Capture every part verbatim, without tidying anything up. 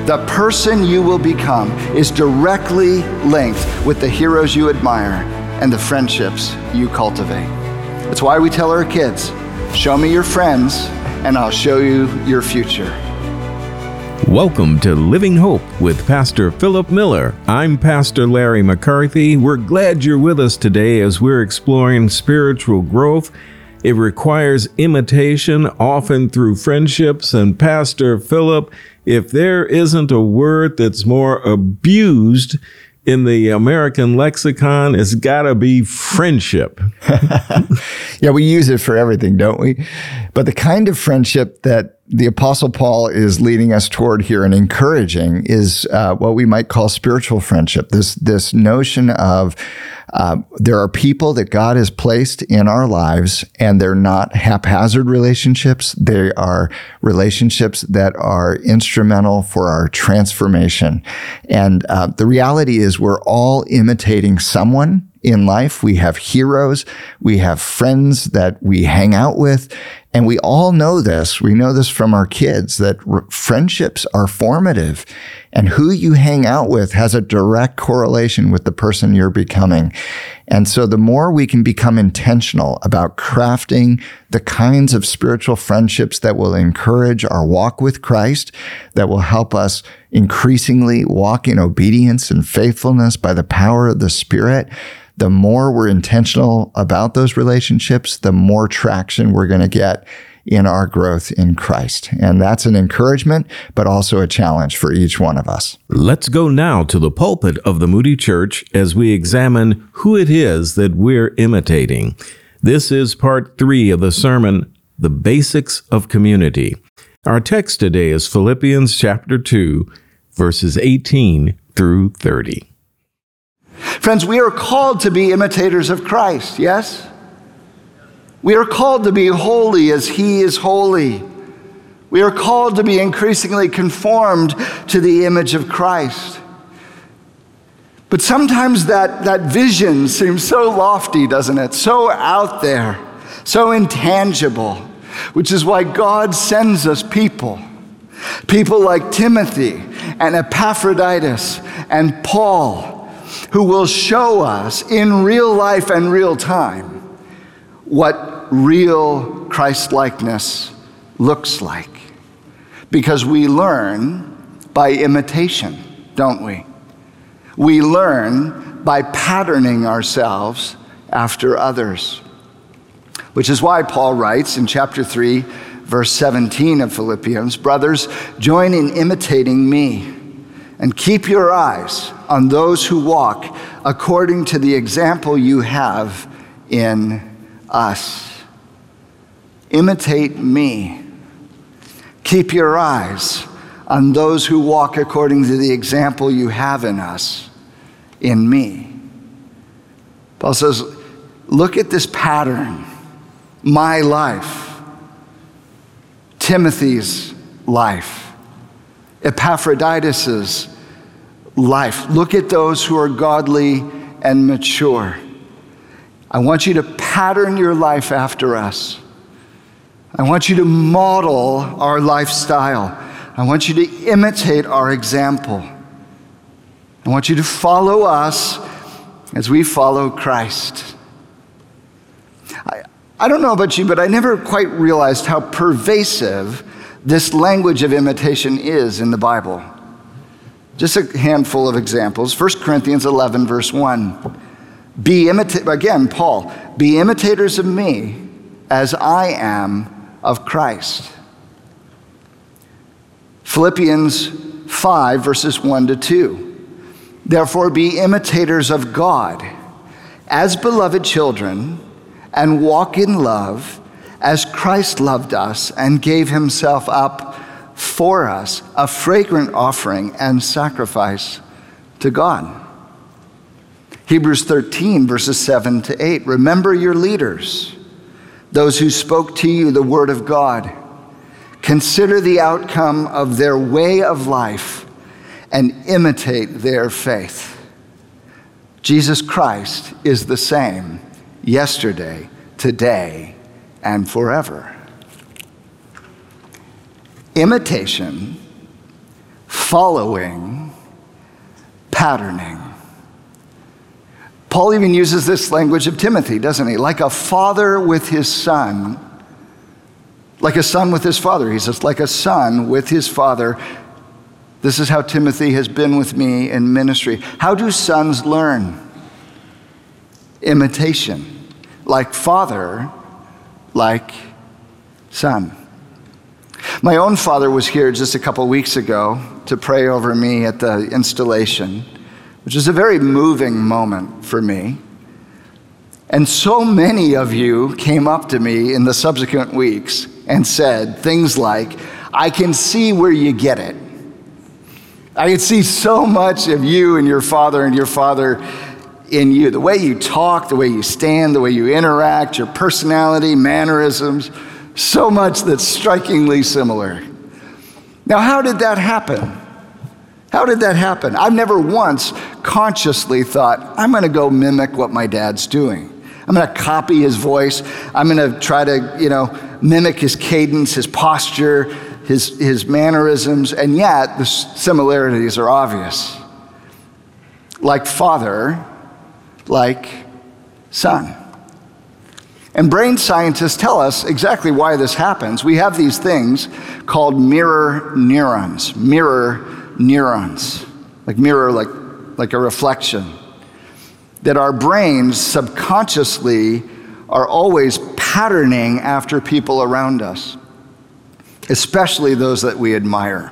The person you will become is directly linked with the heroes you admire and the friendships you cultivate. That's why we tell our kids, show me your friends and I'll show you your future. Welcome to Living Hope with Pastor Philip Miller. I'm Pastor Larry McCarthy. We're glad you're with us today as we're exploring spiritual growth. It requires imitation, often through friendships. And Pastor Philip, if there isn't a word that's more abused in the American lexicon, it's got to be friendship. Yeah, we use it for everything, don't we? But the kind of friendship that the Apostle Paul is leading us toward here and encouraging is uh, what we might call spiritual friendship. This this notion of uh, there are people that God has placed in our lives, and they're not haphazard relationships. They are relationships that are instrumental for our transformation. And uh, the reality is we're all imitating someone in life. We have heroes, we have friends that we hang out with, and we all know this. We know this from our kids, that r- friendships are formative, and who you hang out with has a direct correlation with the person you're becoming. And so the more we can become intentional about crafting the kinds of spiritual friendships that will encourage our walk with Christ, that will help us increasingly walk in obedience and faithfulness by the power of the Spirit, the more we're intentional about those relationships, the more traction we're going to get in our growth in Christ. And that's an encouragement, but also a challenge for each one of us. Let's go now to the pulpit of the Moody Church as we examine who it is that we're imitating. This is part three of the sermon, The Basics of Community. Our text today is Philippians chapter two, verses eighteen through thirty. Friends, we are called to be imitators of Christ, yes? We are called to be holy as He is holy. We are called to be increasingly conformed to the image of Christ. But sometimes that, that vision seems so lofty, doesn't it? So out there, so intangible, which is why God sends us people. People like Timothy and Epaphroditus and Paul, who will show us in real life and real time what real Christ-likeness looks like. Because we learn by imitation, don't we? We learn by patterning ourselves after others. Which is why Paul writes in chapter three, verse seventeen of Philippians, "Brothers, join in imitating me, and keep your eyes on those who walk according to the example you have in us." Imitate me. Keep your eyes on those who walk according to the example you have in us, in me. Paul says, look at this pattern. My life, Timothy's life, Epaphroditus's life. Look at those who are godly and mature. I want you to pattern your life after us. I want you to model our lifestyle. I want you to imitate our example. I want you to follow us as we follow Christ. I, I don't know about you, but I never quite realized how pervasive this language of imitation is in the Bible. Just a handful of examples. First Corinthians eleven, verse one. Be imita- again, Paul, be imitators of me as I am of Christ. Philippians five, verses one to two. Therefore, be imitators of God as beloved children, and walk in love as Christ loved us and gave himself up for us, a fragrant offering and sacrifice to God. Hebrews thirteen, verses seven to eight. Remember your leaders, those who spoke to you the word of God. Consider the outcome of their way of life and imitate their faith. Jesus Christ is the same yesterday, today, and forever. Imitation following, patterning. Paul even uses this language of Timothy, doesn't he? Like a father with his son, like a son with his father. He says, like a son with his father. This is how Timothy has been with me in ministry. How do sons learn? Imitation. Like father, like son. My own father was here just a couple weeks ago to pray over me at the installation, which was a very moving moment for me. And so many of you came up to me in the subsequent weeks and said things like, I can see where you get it. I can see so much of you and your father and your father in you. The way you talk, the way you stand, the way you interact, your personality, mannerisms, so much that's strikingly similar. Now, how did that happen? How did that happen? I've never once consciously thought, I'm going to go mimic what my dad's doing. I'm going to copy his voice. I'm going to try to, you know, mimic his cadence, his posture, his, his mannerisms, and yet the similarities are obvious. Like father, like son. And brain scientists tell us exactly why this happens. We have these things called mirror neurons, mirror neurons, like mirror, like, like a reflection, that our brains subconsciously are always patterning after people around us, especially those that we admire.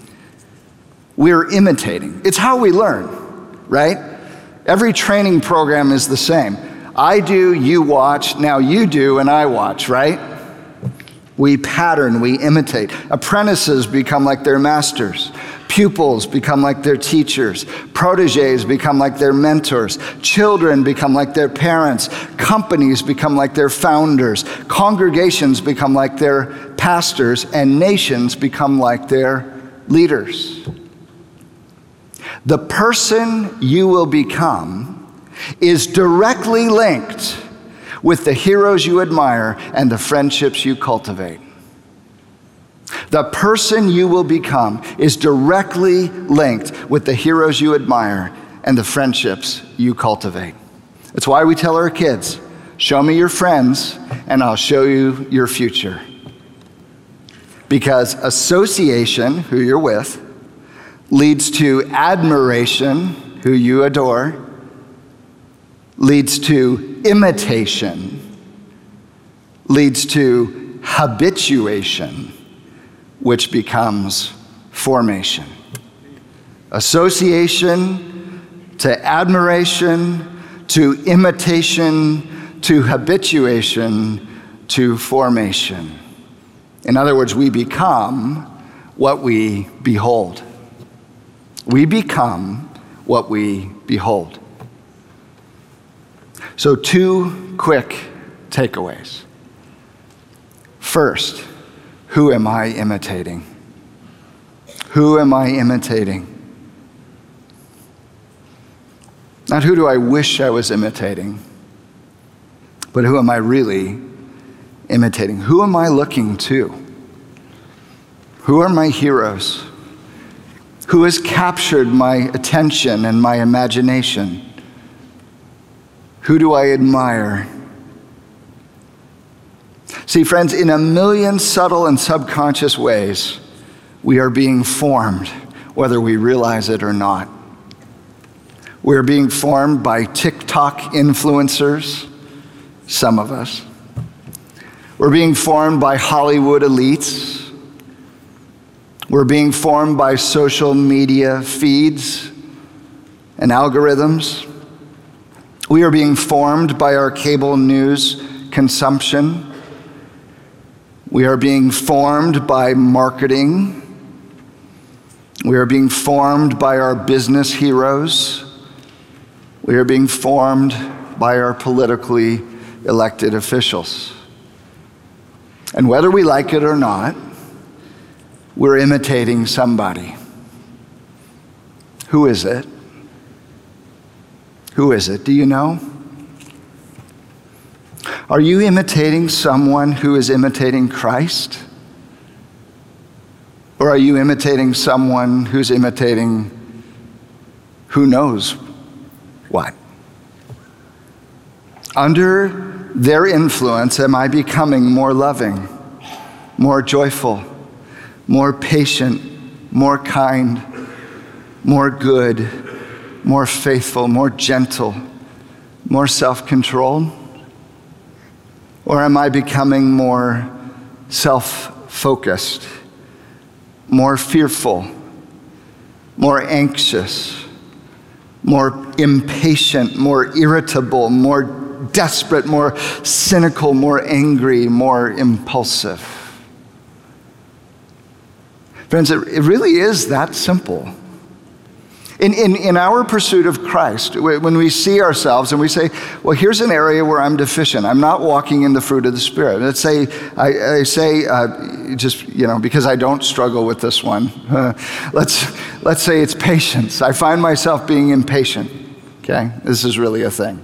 We're imitating. It's how we learn, right? Every training program is the same. I do, you watch, now you do, and I watch, right? We pattern, we imitate. Apprentices become like their masters. Pupils become like their teachers. Proteges become like their mentors. Children become like their parents. Companies become like their founders. Congregations become like their pastors. And nations become like their leaders. The person you will become is directly linked with the heroes you admire and the friendships you cultivate. The person you will become is directly linked with the heroes you admire and the friendships you cultivate. That's why we tell our kids, show me your friends and I'll show you your future. Because association, who you're with, leads to admiration, who you adore, leads to imitation, leads to habituation, which becomes formation. Association to admiration, to imitation, to habituation, to formation. In other words, we become what we behold. We become what we behold. So two quick takeaways. First, who am I imitating? Who am I imitating? Not who do I wish I was imitating, but who am I really imitating? Who am I looking to? Who are my heroes? Who has captured my attention and my imagination? Who do I admire? See, friends, in a million subtle and subconscious ways, we are being formed, whether we realize it or not. We're being formed by TikTok influencers, some of us. We're being formed by Hollywood elites. We're being formed by social media feeds and algorithms. We are being formed by our cable news consumption. We are being formed by marketing. We are being formed by our business heroes. We are being formed by our politically elected officials. And whether we like it or not, we're imitating somebody. Who is it? Who is it? Do you know? Are you imitating someone who is imitating Christ? Or are you imitating someone who's imitating who knows what? Under their influence, am I becoming more loving, more joyful, more patient, more kind, more good, more faithful, more gentle, more self-controlled? Or am I becoming more self-focused, more fearful, more anxious, more impatient, more irritable, more desperate, more cynical, more angry, more impulsive? Friends, it, it really is that simple. In, in, in our pursuit of Christ, when we see ourselves and we say, well, here's an area where I'm deficient. I'm not walking in the fruit of the Spirit. Let's say, I, I say, uh, just, you know, because I don't struggle with this one, uh, let's, let's say it's patience. I find myself being impatient, okay? This is really a thing.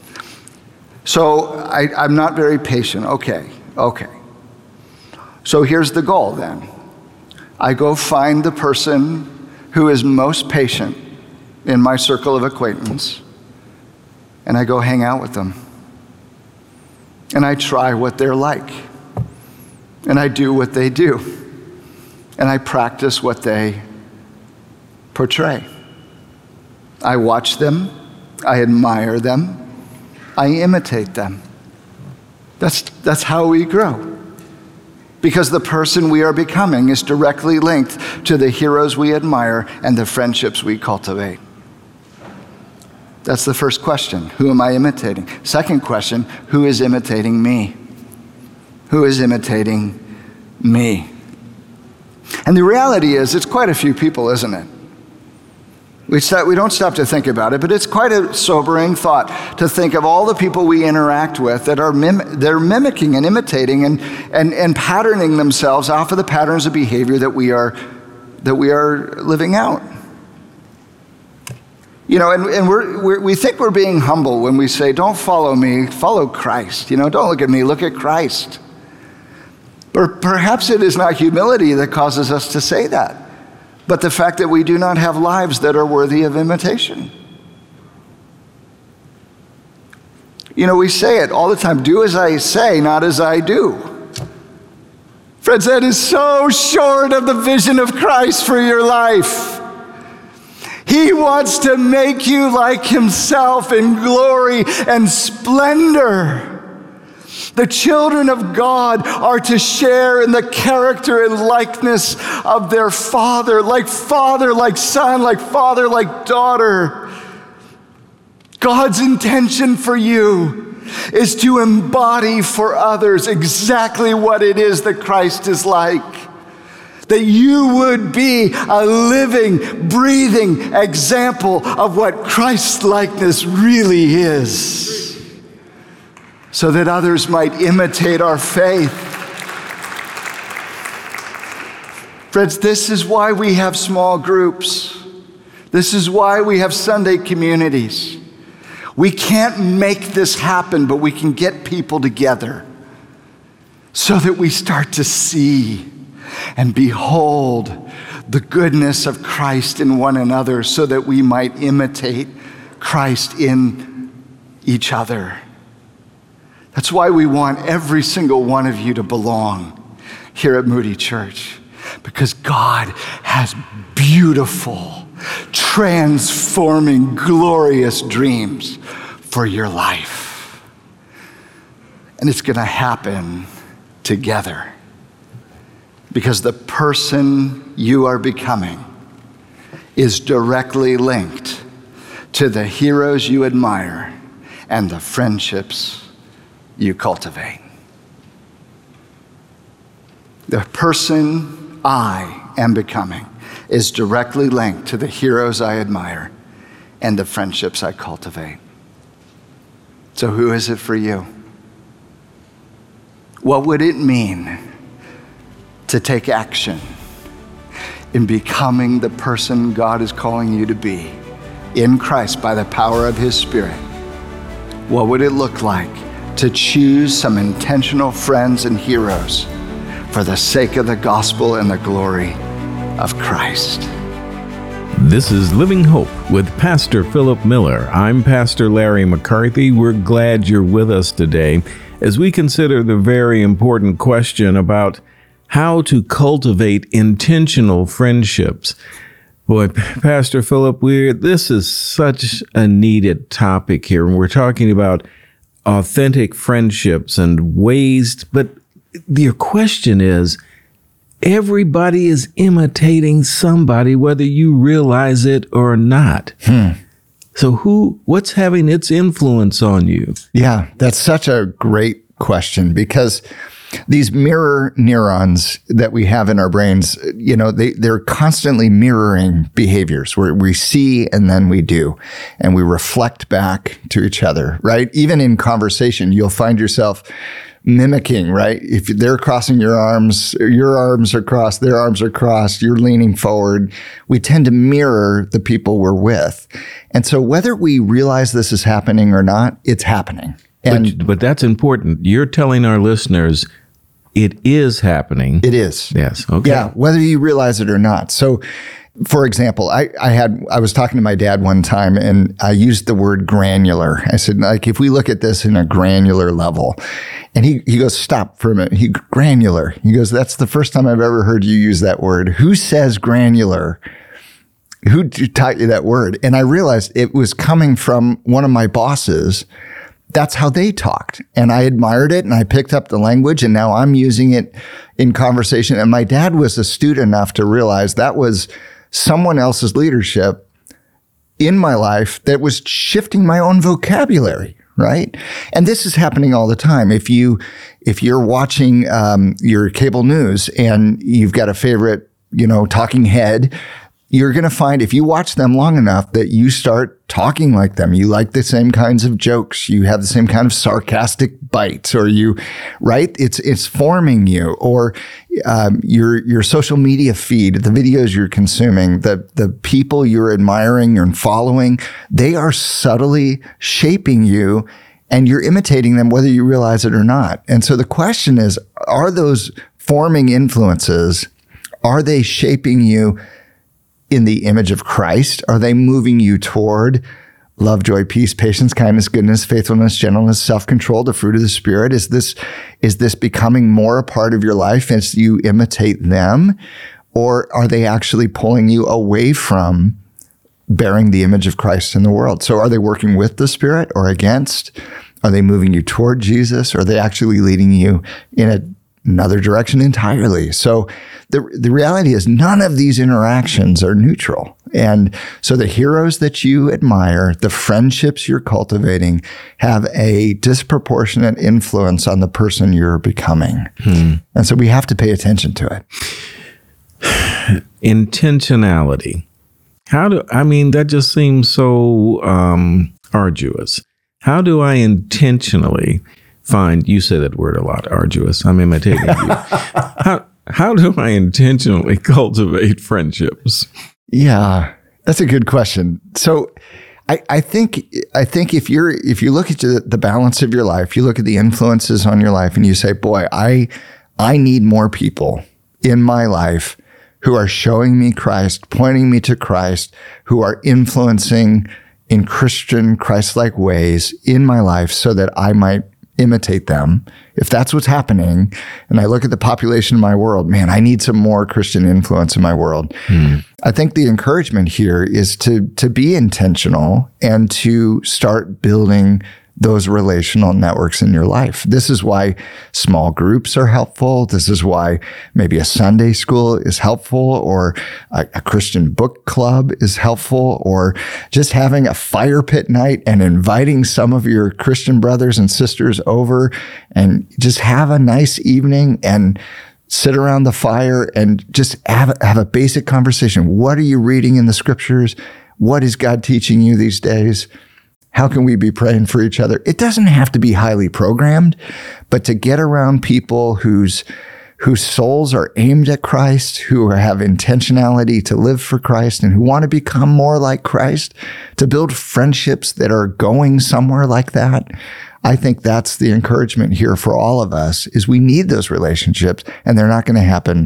So I, I'm not very patient. Okay, okay. So here's the goal then. I go find the person who is most patient in my circle of acquaintance, and I go hang out with them. And I try what they're like. And I do what they do. And I practice what they portray. I watch them. I admire them. I imitate them. That's, that's how we grow. Because the person we are becoming is directly linked to the heroes we admire and the friendships we cultivate. That's the first question. Who am I imitating? Second question, who is imitating me? Who is imitating me? And the reality is, it's quite a few people, isn't it? We, stop, we don't stop to think about it, but it's quite a sobering thought to think of all the people we interact with that are mim- they're mimicking and imitating and, and, and patterning themselves off of the patterns of behavior that we are, that we are living out. You know, and, and we're, we're, we think we're being humble when we say, don't follow me, follow Christ. You know, don't look at me, look at Christ. Or perhaps it is not humility that causes us to say that, but the fact that we do not have lives that are worthy of imitation. You know, we say it all the time, do as I say, not as I do. Friends, that is so short of the vision of Christ for your life. He wants to make you like himself in glory and splendor. The children of God are to share in the character and likeness of their Father, like Father, like Son, like Father, like daughter. God's intention for you is to embody for others exactly what it is that Christ is like. That you would be a living, breathing example of what Christ-likeness really is, so that others might imitate our faith. Friends, this is why we have small groups. This is why we have Sunday communities. We can't make this happen, but we can get people together so that we start to see and behold the goodness of Christ in one another, so that we might imitate Christ in each other. That's why we want every single one of you to belong here at Moody Church, because God has beautiful, transforming, glorious dreams for your life. And it's going to happen together, because the person you are becoming is directly linked to the heroes you admire and the friendships you cultivate. The person I am becoming is directly linked to the heroes I admire and the friendships I cultivate. So who is it for you? What would it mean to take action in becoming the person God is calling you to be in Christ by the power of his Spirit? What would it look like to choose some intentional friends and heroes for the sake of the gospel and the glory of Christ. This is Living Hope with Pastor Philip Miller. I'm Pastor Larry McCarthy. We're glad you're with us today as we consider the very important question about how to cultivate intentional friendships. Boy, Pastor Philip, we're, this is such a needed topic here. And we're talking about authentic friendships and ways, but your question is, everybody is imitating somebody, whether you realize it or not. Hmm. So who, what's having its influence on you? Yeah, that's such a great question, because these mirror neurons that we have in our brains, you know, they, they're constantly mirroring behaviors where we see and then we do, and we reflect back to each other, right? Even in conversation, you'll find yourself mimicking, right? If they're crossing your arms, your arms are crossed, their arms are crossed, you're leaning forward. We tend to mirror the people we're with. And so whether we realize this is happening or not, it's happening. And but, but that's important. You're telling our listeners it is happening. It is. Yes. Okay. Yeah, whether you realize it or not. So, for example, I, I had I was talking to my dad one time, and I used the word granular. I said, like, if we look at this in a granular level, and he he goes, stop for a minute. He granular. He goes, that's the first time I've ever heard you use that word. Who says granular? Who taught you that word? And I realized it was coming from one of my bosses. That's how they talked. And I admired it, and I picked up the language, and now I'm using it in conversation. And my dad was astute enough to realize that was someone else's leadership in my life that was shifting my own vocabulary, right? And this is happening all the time. If you, if you're watching um, your cable news and you've got a favorite, you know, talking head, you're going to find, if you watch them long enough, that you start talking like them. You like the same kinds of jokes. You have the same kind of sarcastic bites, or you, right? It's, it's forming you. Or um, your, your social media feed, the videos you're consuming, the, the people you're admiring and following, they are subtly shaping you, and you're imitating them whether you realize it or not. And so the question is, are those forming influences, are they shaping you in the image of Christ? Are they moving you toward love, joy, peace, patience, kindness, goodness, faithfulness, gentleness, self-control, the fruit of the Spirit? Is this, is this becoming more a part of your life as you imitate them? Or are they actually pulling you away from bearing the image of Christ in the world? So are they working with the Spirit or against? Are they moving you toward Jesus? Or are they actually leading you in a another direction entirely? So the the reality is, none of these interactions are neutral. And so the heroes that you admire, the friendships you're cultivating, have a disproportionate influence on the person you're becoming. Hmm. And so we have to pay attention to it. Intentionality. How do, I mean, that just seems so um, arduous. How do I intentionally find, you say that word a lot, arduous. I'm imitating you. How how do I intentionally cultivate friendships? Yeah, that's a good question. So I, I think I think if you're if you look at the, the balance of your life, you look at the influences on your life, and you say, boy, I I need more people in my life who are showing me Christ, pointing me to Christ, who are influencing in Christian, Christ-like ways in my life, so that I might imitate them. If that's what's happening, and I look at the population of my world, man, I need some more Christian influence in my world. Hmm. I think the encouragement here is to, to be intentional and to start building those relational networks in your life. This is why small groups are helpful. This is why maybe a Sunday school is helpful, or a, a Christian book club is helpful, or just having a fire pit night and inviting some of your Christian brothers and sisters over and just have a nice evening and sit around the fire and just have, have a basic conversation. What are you reading in the scriptures? What is God teaching you these days? How can we be praying for each other? It doesn't have to be highly programmed, but to get around people whose whose souls are aimed at Christ, who have intentionality to live for Christ, and who want to become more like Christ, to build friendships that are going somewhere like that. I think that's the encouragement here for all of us, is we need those relationships, and they're not going to happen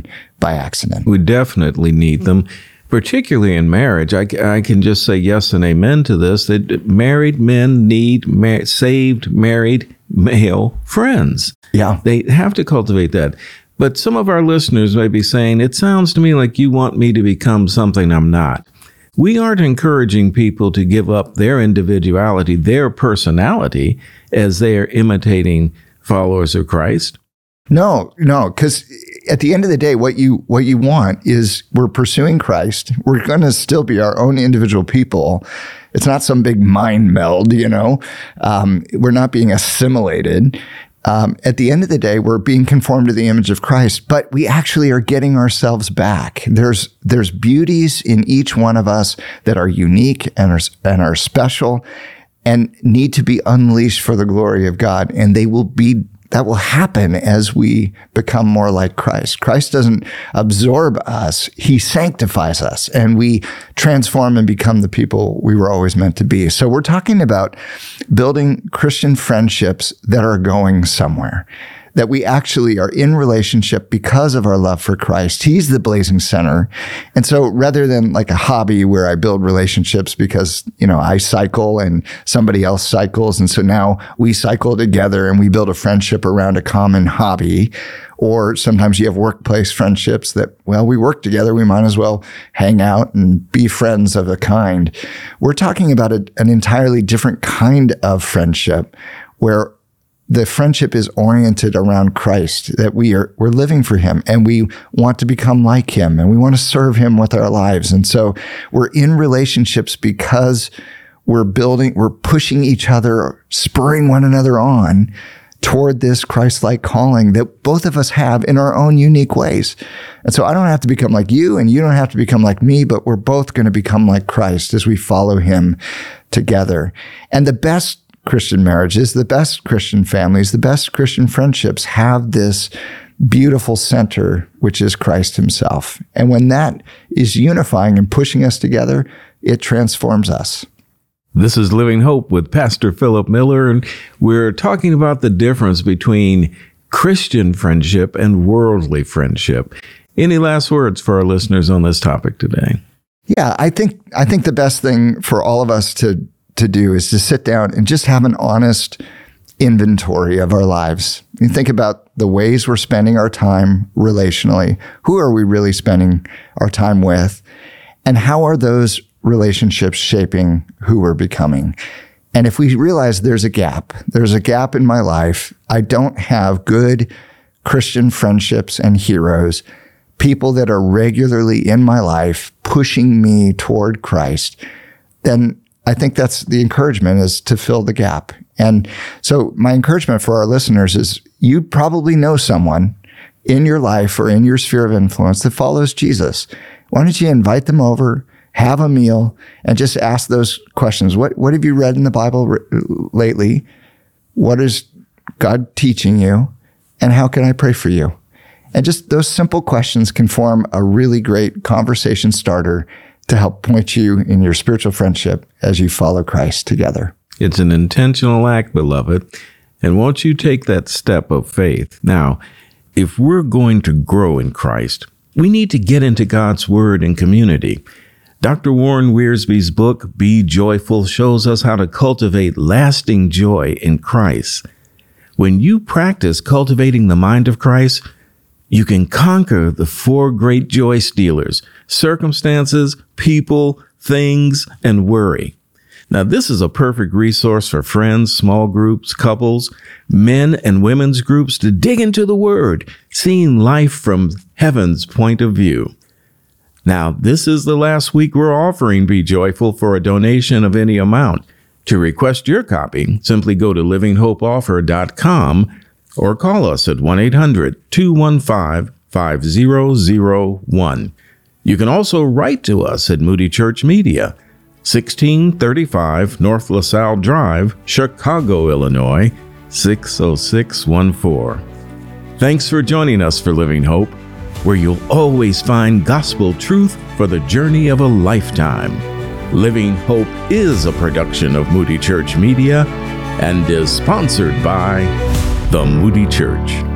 by accident. We definitely need them, particularly in marriage. I, I can just say yes and amen to this, that married men need mar- saved, married male friends. Yeah. They have to cultivate that. But some of our listeners may be saying, it sounds to me like you want me to become something I'm not. We aren't encouraging people to give up their individuality, their personality, as they are imitating followers of Christ. No, no, because at the end of the day, what you what you want is we're pursuing Christ. We're going to still be our own individual people. It's not some big mind meld, you know. Um, we're not being assimilated. Um, at the end of the day, we're being conformed to the image of Christ, but we actually are getting ourselves back. There's there's beauties in each one of us that are unique and are, and are special and need to be unleashed for the glory of God, and they will be that will happen as we become more like Christ. Christ doesn't absorb us. He sanctifies us, and we transform and become the people we were always meant to be. So we're talking about building Christian friendships that are going somewhere, that we actually are in relationship because of our love for Christ. He's the blazing center. And so rather than like a hobby where I build relationships because, you know, I cycle and somebody else cycles, and so now we cycle together and we build a friendship around a common hobby. Or sometimes you have workplace friendships that, well, we work together, we might as well hang out and be friends of a kind. We're talking about a, an entirely different kind of friendship where the friendship is oriented around Christ, that we are, we're living for him and we want to become like him and we want to serve him with our lives. And so we're in relationships because we're building, we're pushing each other, spurring one another on toward this Christ-like calling that both of us have in our own unique ways. And so I don't have to become like you and you don't have to become like me, but we're both going to become like Christ as we follow him together. And the best Christian marriages, the best Christian families, the best Christian friendships have this beautiful center, which is Christ himself. And when that is unifying and pushing us together, it transforms us. This is Living Hope with Pastor Philip Miller, and we're talking about the difference between Christian friendship and worldly friendship. Any last words for our listeners on this topic today? Yeah, I think I think the best thing for all of us to to do is to sit down and just have an honest inventory of our lives. You think about the ways we're spending our time relationally. Who are we really spending our time with? And how are those relationships shaping who we're becoming? And if we realize there's a gap, there's a gap in my life, I don't have good Christian friendships and heroes, people that are regularly in my life pushing me toward Christ, then I think that's the encouragement, is to fill the gap. And so my encouragement for our listeners is you probably know someone in your life or in your sphere of influence that follows Jesus. Why don't you invite them over, have a meal, and just ask those questions. What, what have you read in the Bible re- lately? What is God teaching you? And how can I pray for you? And just those simple questions can form a really great conversation starter to help point you in your spiritual friendship as you follow Christ together. It's an intentional act, beloved. And won't you take that step of faith? Now, if we're going to grow in Christ, we need to get into God's Word and community. Doctor Warren Wiersbe's book, Be Joyful, shows us how to cultivate lasting joy in Christ. When you practice cultivating the mind of Christ, you can conquer the four great joy stealers: circumstances, people, things, and worry. Now, this is a perfect resource for friends, small groups, couples, men and women's groups to dig into the Word, seeing life from heaven's point of view. Now, this is the last week we're offering Be Joyful for a donation of any amount. To request your copy, simply go to living hope offer dot com or call us at one eight hundred two one five five zero zero one. You can also write to us at Moody Church Media, sixteen thirty-five North LaSalle Drive, Chicago, Illinois, six oh six one four. Thanks for joining us for Living Hope, where you'll always find gospel truth for the journey of a lifetime. Living Hope is a production of Moody Church Media and is sponsored by the Moody Church.